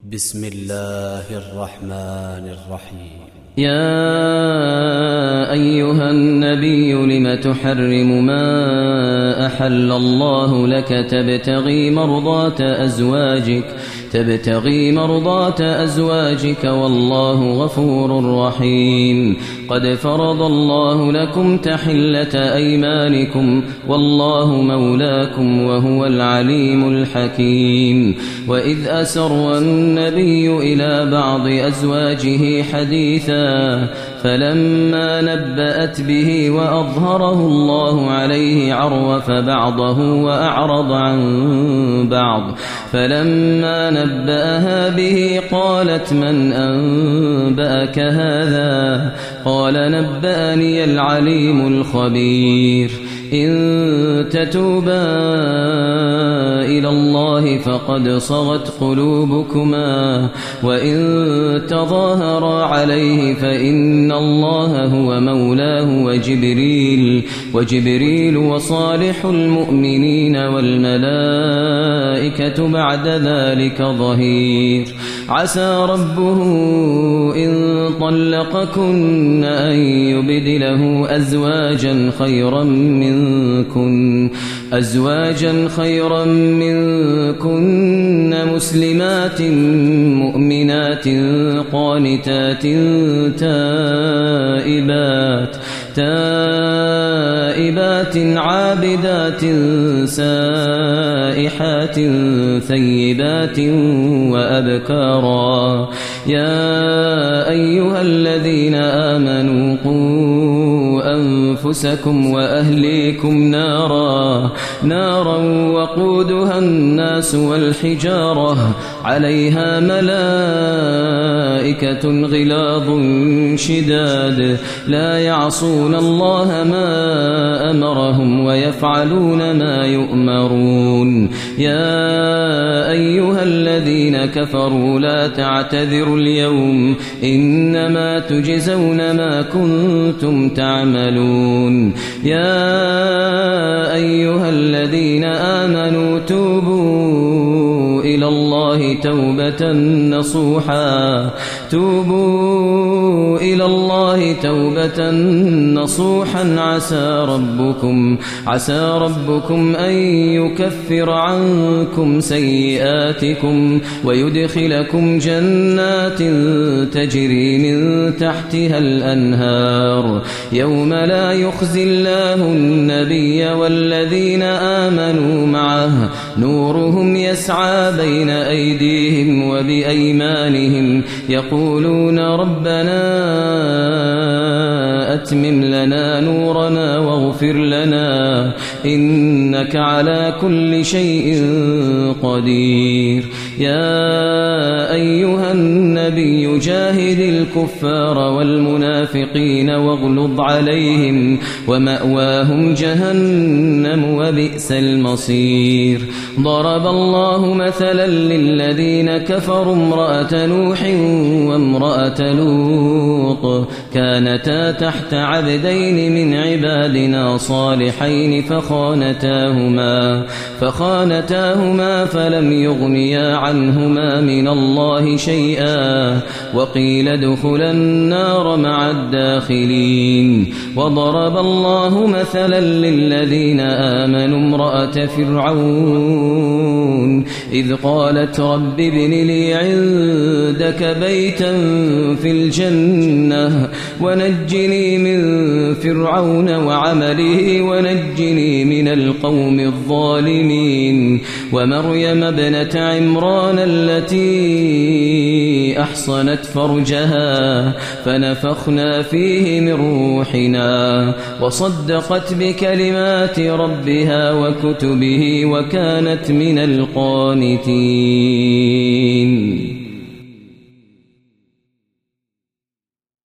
بسم الله الرحمن الرحيم. يا أيها النبي لم تحرم ما أحل الله لك تبتغي مرضات أزواجك والله غفور رحيم. قد فرض الله لكم تحلة أيمانكم والله مولاكم وهو العليم الحكيم. وإذ أسر النبي إلى بعض أزواجه حديثا فلما نبأت به وأظهره الله عليه عرف بعضه وأعرض عن بعض. فلما نبأها به قالت من أنبأك هذا؟ قال نبأني العليم الخبير. إن تتوبا إلى الله فقد صغت قلوبكما وإن تظاهرا عليه فإن الله هو مولاه وجبريل وصالح المؤمنين والملائكة بعد ذلك ظهير. عسى ربه إن طلقكن أن يبدله أزواجا خيرا منكن مسلمات مؤمنات قانتات تائبات عابدات سائحات ثيبات وأبكارا. يا أيها الذين آمنوا قوا أنفسكم وأهليكم نارا وقودها الناس والحجارة عليها ملائكة غلاظ شداد لا يعصون الله ما أمرهم ويفعلون ما يؤمرون. يا أيها الذين كفروا لا تعتذروا اليوم إنما تجزون ما كنتم تعملون. يا أيها الذين آمنوا توبوا إلى الله توبة نصوحا عسى ربكم أن يكفر عنكم سيئاتكم ويدخلكم جنات تجري من تحتها الأنهار يوم لا يخزي الله النبي والذين آمنوا معه نورهم يسعى بين أيديهم وبأيمانهم يقولون ربنا أتمم لنا نورنا واغفر لنا إنك على كل شيء قدير. يا أيها النبي جاهد الكفار والمنافقين واغلظ عليهم ومأواهم جهنم وبئس المصير. ضرب الله مثلا للذين كفروا امرأة نوح وامرأة لوط كانتا تحت عبدين من عبادنا صالحين فخانتاهما فلم يغنيا عنهما من الله شيئا وقيل ادخلا النار مع الداخلين. وضرب الله مثلا للذين آمنوا امرأة فرعون إذ قالت رب ابن لي عندك بيتا في الجنة ونجني من فرعون وعمله ونجني من القوم الظالمين. ومريم ابنة عمران التي أحصنت فرجها فنفخنا فيه من روحنا وصدقت بكلمات ربها وكتبه وكانت من القانتين.